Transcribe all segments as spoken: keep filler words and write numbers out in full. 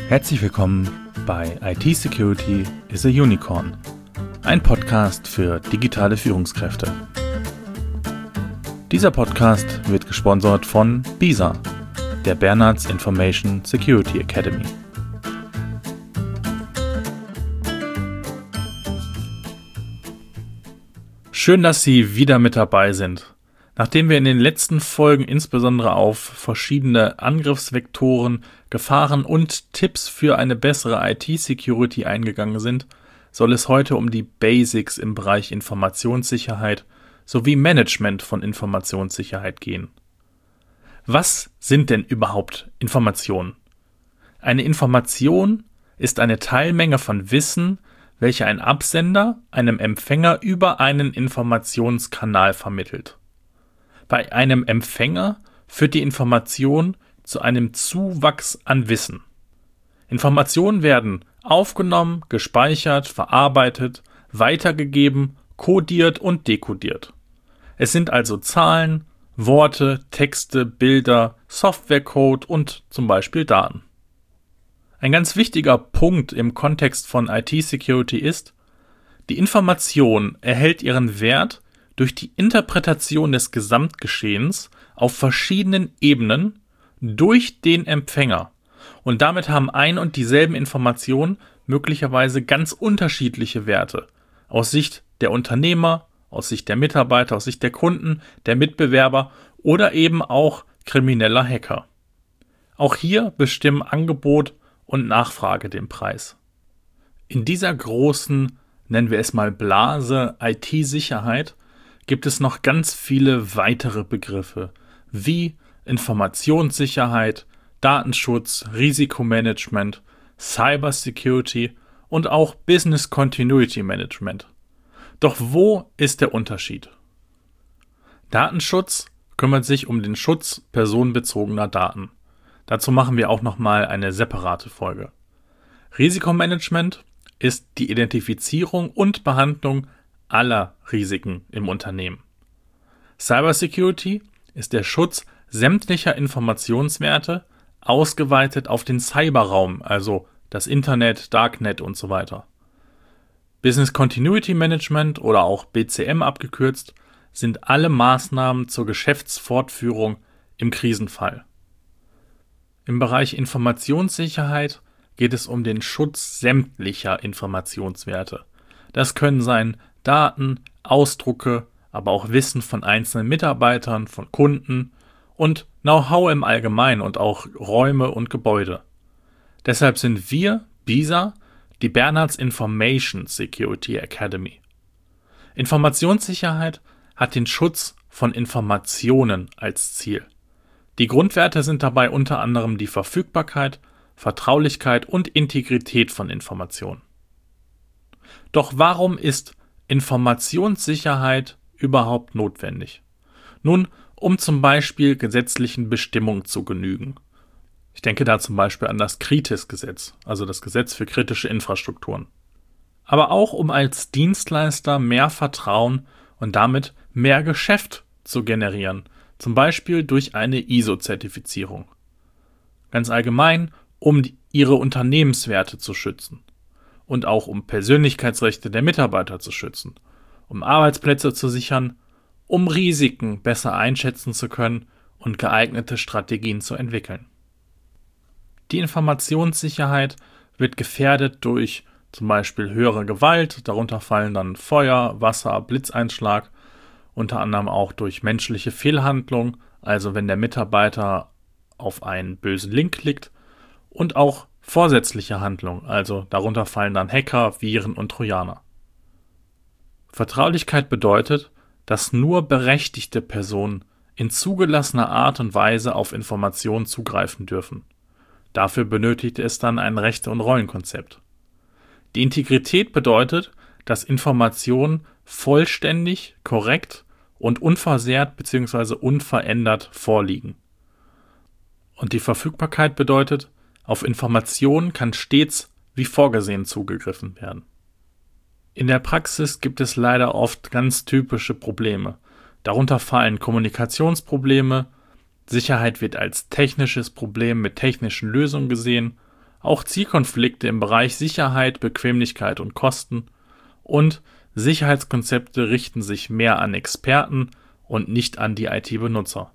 Herzlich willkommen bei I T Security is a Unicorn, ein Podcast für digitale Führungskräfte. Dieser Podcast wird gesponsert von BISA, der Bernards Information Security Academy. Schön, dass Sie wieder mit dabei sind. Nachdem wir in den letzten Folgen insbesondere auf verschiedene Angriffsvektoren, Gefahren und Tipps für eine bessere I T-Security eingegangen sind, soll es heute um die Basics im Bereich Informationssicherheit sowie Management von Informationssicherheit gehen. Was sind denn überhaupt Informationen? Eine Information ist eine Teilmenge von Wissen, welche ein Absender einem Empfänger über einen Informationskanal vermittelt. Bei einem Empfänger führt die Information zu einem Zuwachs an Wissen. Informationen werden aufgenommen, gespeichert, verarbeitet, weitergegeben, kodiert und dekodiert. Es sind also Zahlen, Worte, Texte, Bilder, Softwarecode und zum Beispiel Daten. Ein ganz wichtiger Punkt im Kontext von I T-Security ist, die Information erhält ihren Wert durch die Interpretation des Gesamtgeschehens auf verschiedenen Ebenen durch den Empfänger. Und damit haben ein und dieselben Informationen möglicherweise ganz unterschiedliche Werte. Aus Sicht der Unternehmer, aus Sicht der Mitarbeiter, aus Sicht der Kunden, der Mitbewerber oder eben auch krimineller Hacker. Auch hier bestimmen Angebot und Nachfrage den Preis. In dieser großen, nennen wir es mal Blase, I T-Sicherheit, gibt es noch ganz viele weitere Begriffe wie Informationssicherheit, Datenschutz, Risikomanagement, Cybersecurity und auch Business Continuity Management. Doch wo ist der Unterschied? Datenschutz kümmert sich um den Schutz personenbezogener Daten. Dazu machen wir auch nochmal eine separate Folge. Risikomanagement ist die Identifizierung und Behandlung aller Risiken im Unternehmen. Cybersecurity ist der Schutz sämtlicher Informationswerte, ausgeweitet auf den Cyberraum, also das Internet, Darknet und so weiter. Business Continuity Management oder auch B C M abgekürzt, sind alle Maßnahmen zur Geschäftsfortführung im Krisenfall. Im Bereich Informationssicherheit geht es um den Schutz sämtlicher Informationswerte. Das können sein Daten, Ausdrucke, aber auch Wissen von einzelnen Mitarbeitern, von Kunden und Know-how im Allgemeinen und auch Räume und Gebäude. Deshalb sind wir, BISA, die Bernards Information Security Academy. Informationssicherheit hat den Schutz von Informationen als Ziel. Die Grundwerte sind dabei unter anderem die Verfügbarkeit, Vertraulichkeit und Integrität von Informationen. Doch warum ist Informationssicherheit überhaupt notwendig? Nun, um zum Beispiel gesetzlichen Bestimmungen zu genügen. Ich denke da zum Beispiel an das KRITIS-Gesetz, also das Gesetz für kritische Infrastrukturen. Aber auch um als Dienstleister mehr Vertrauen und damit mehr Geschäft zu generieren, zum Beispiel durch eine I S O-Zertifizierung. Ganz allgemein, um die, ihre Unternehmenswerte zu schützen. Und auch um Persönlichkeitsrechte der Mitarbeiter zu schützen, um Arbeitsplätze zu sichern, um Risiken besser einschätzen zu können und geeignete Strategien zu entwickeln. Die Informationssicherheit wird gefährdet durch zum Beispiel höhere Gewalt, darunter fallen dann Feuer, Wasser, Blitzeinschlag, unter anderem auch durch menschliche Fehlhandlung, also wenn der Mitarbeiter auf einen bösen Link klickt, und auch vorsätzliche Handlung, also darunter fallen dann Hacker, Viren und Trojaner. Vertraulichkeit bedeutet, dass nur berechtigte Personen in zugelassener Art und Weise auf Informationen zugreifen dürfen. Dafür benötigt es dann ein Rechte- und Rollenkonzept. Die Integrität bedeutet, dass Informationen vollständig, korrekt und unversehrt bzw. unverändert vorliegen. Und die Verfügbarkeit bedeutet, auf Informationen kann stets wie vorgesehen zugegriffen werden. In der Praxis gibt es leider oft ganz typische Probleme. Darunter fallen Kommunikationsprobleme, Sicherheit wird als technisches Problem mit technischen Lösungen gesehen, auch Zielkonflikte im Bereich Sicherheit, Bequemlichkeit und Kosten und Sicherheitskonzepte richten sich mehr an Experten und nicht an die I T-Benutzer.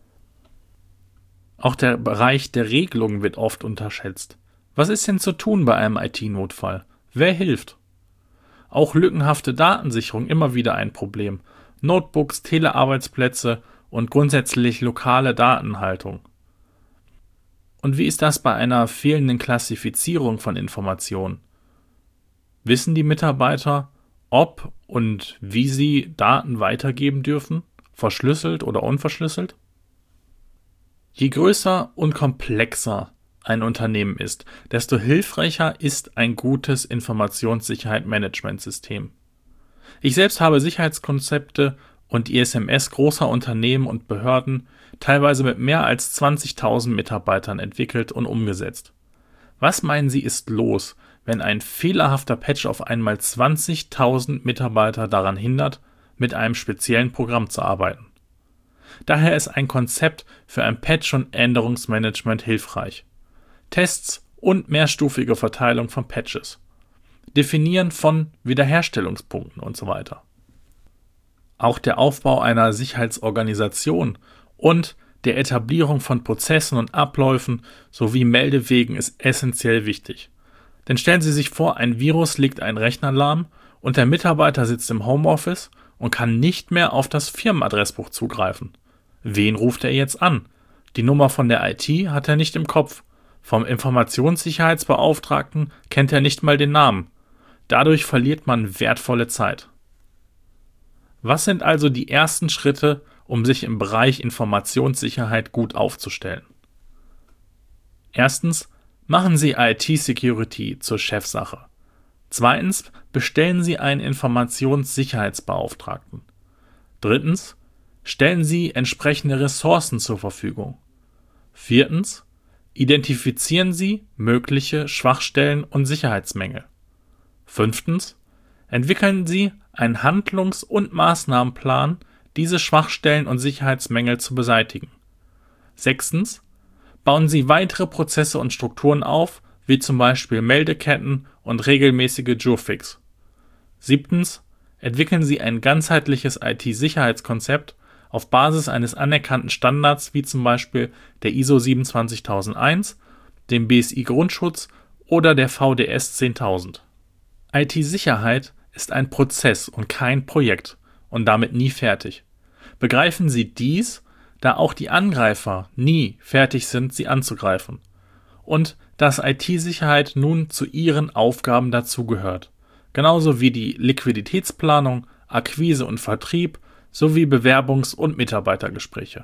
Auch der Bereich der Regelungen wird oft unterschätzt. Was ist denn zu tun bei einem I T-Notfall? Wer hilft? Auch lückenhafte Datensicherung immer wieder ein Problem. Notebooks, Telearbeitsplätze und grundsätzlich lokale Datenhaltung. Und wie ist das bei einer fehlenden Klassifizierung von Informationen? Wissen die Mitarbeiter, ob und wie sie Daten weitergeben dürfen, verschlüsselt oder unverschlüsselt? Je größer und komplexer ein Unternehmen ist, desto hilfreicher ist ein gutes Informationssicherheit-Management-System. Ich selbst habe Sicherheitskonzepte und I S M S großer Unternehmen und Behörden, teilweise mit mehr als zwanzigtausend Mitarbeitern entwickelt und umgesetzt. Was meinen Sie ist los, wenn ein fehlerhafter Patch auf einmal zwanzigtausend Mitarbeiter daran hindert, mit einem speziellen Programm zu arbeiten? Daher ist ein Konzept für ein Patch- und Änderungsmanagement hilfreich. Tests und mehrstufige Verteilung von Patches. Definieren von Wiederherstellungspunkten und so weiter. Auch der Aufbau einer Sicherheitsorganisation und der Etablierung von Prozessen und Abläufen sowie Meldewegen ist essentiell wichtig. Denn stellen Sie sich vor, ein Virus legt einen Rechner lahm und der Mitarbeiter sitzt im Homeoffice und kann nicht mehr auf das Firmenadressbuch zugreifen. Wen ruft er jetzt an? Die Nummer von der I T hat er nicht im Kopf. Vom Informationssicherheitsbeauftragten kennt er nicht mal den Namen. Dadurch verliert man wertvolle Zeit. Was sind also die ersten Schritte, um sich im Bereich Informationssicherheit gut aufzustellen? Erstens, machen Sie I T-Security zur Chefsache. Zweitens, bestellen Sie einen Informationssicherheitsbeauftragten. Drittens, stellen Sie entsprechende Ressourcen zur Verfügung. Viertens, identifizieren Sie mögliche Schwachstellen und Sicherheitsmängel. Fünftens, entwickeln Sie einen Handlungs- und Maßnahmenplan, diese Schwachstellen und Sicherheitsmängel zu beseitigen. Sechstens, bauen Sie weitere Prozesse und Strukturen auf, wie zum Beispiel Meldeketten und regelmäßige Jurfix. Siebtens, entwickeln Sie ein ganzheitliches I T-Sicherheitskonzept auf Basis eines anerkannten Standards wie zum Beispiel der I S O siebenundzwanzigtausendeins, dem B S I-Grundschutz oder der V D S zehntausend. I T-Sicherheit ist ein Prozess und kein Projekt und damit nie fertig. Begreifen Sie dies, da auch die Angreifer nie fertig sind, sie anzugreifen. Und dass I T-Sicherheit nun zu ihren Aufgaben dazugehört. Genauso wie die Liquiditätsplanung, Akquise und Vertrieb sowie Bewerbungs- und Mitarbeitergespräche.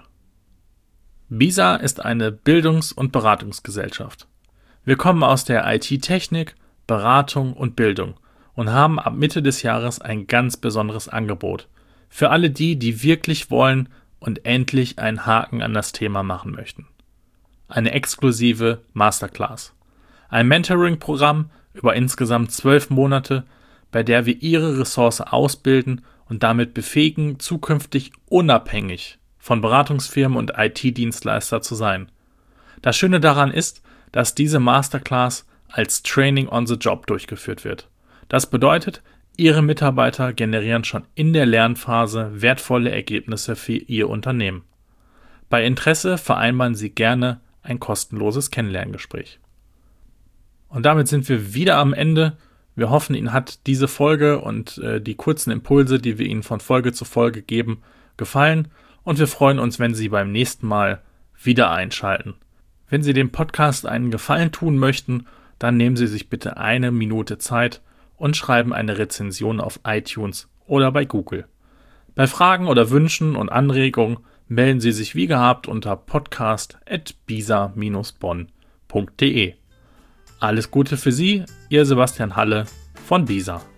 BISA ist eine Bildungs- und Beratungsgesellschaft. Wir kommen aus der I T-Technik, Beratung und Bildung und haben ab Mitte des Jahres ein ganz besonderes Angebot für alle die, die wirklich wollen und endlich einen Haken an das Thema machen möchten. Eine exklusive Masterclass. Ein Mentoring-Programm über insgesamt zwölf Monate, bei der wir Ihre Ressource ausbilden und damit befähigen, zukünftig unabhängig von Beratungsfirmen und I T-Dienstleister zu sein. Das Schöne daran ist, dass diese Masterclass als Training on the Job durchgeführt wird. Das bedeutet, Ihre Mitarbeiter generieren schon in der Lernphase wertvolle Ergebnisse für Ihr Unternehmen. Bei Interesse vereinbaren Sie gerne ein kostenloses Kennenlerngespräch. Und damit sind wir wieder am Ende. Wir hoffen, Ihnen hat diese Folge und äh, die kurzen Impulse, die wir Ihnen von Folge zu Folge geben, gefallen. Und wir freuen uns, wenn Sie beim nächsten Mal wieder einschalten. Wenn Sie dem Podcast einen Gefallen tun möchten, dann nehmen Sie sich bitte eine Minute Zeit und schreiben eine Rezension auf iTunes oder bei Google. Bei Fragen oder Wünschen und Anregungen melden Sie sich wie gehabt unter podcast at bisa dash bonn punkt de. Alles Gute für Sie, Ihr Sebastian Halle von BISA.